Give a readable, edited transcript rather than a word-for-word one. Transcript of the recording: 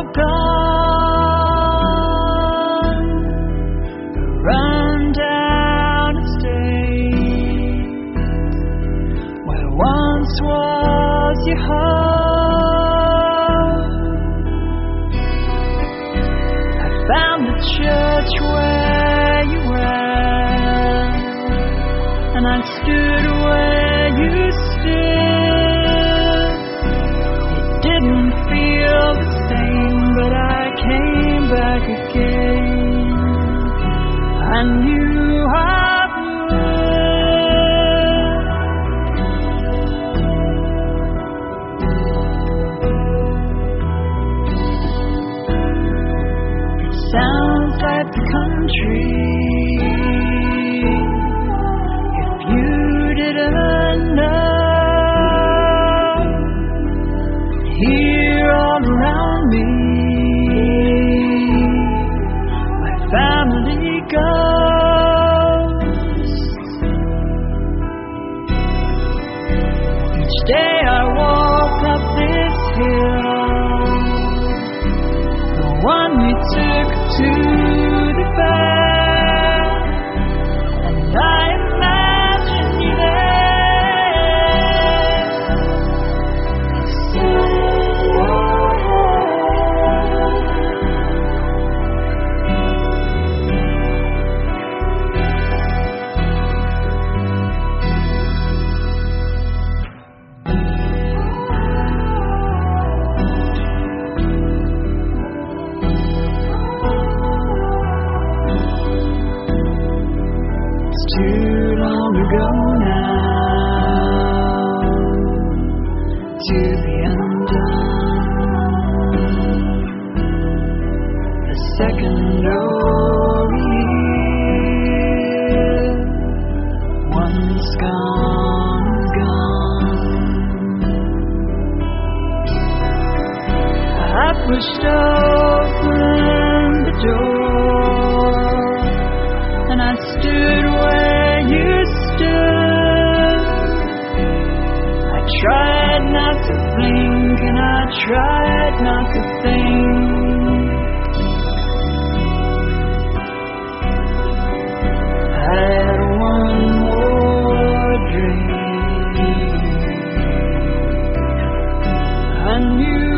gone, run down a state where once was your heart. I found the church where you went, and I stood where you stood. It didn't feel the same, but I came back again. I knew I would. It sounds like the country. If you didn't know, here all around me, my family goes. Each day I walk up this hill, the one we took to the fair, and I imagine you there. Too long ago now to be undone. The second year, once gone is gone. I pushed open the door, and I stood where you stood. I tried not to blink, and I tried not to think. I had one more drink. I knew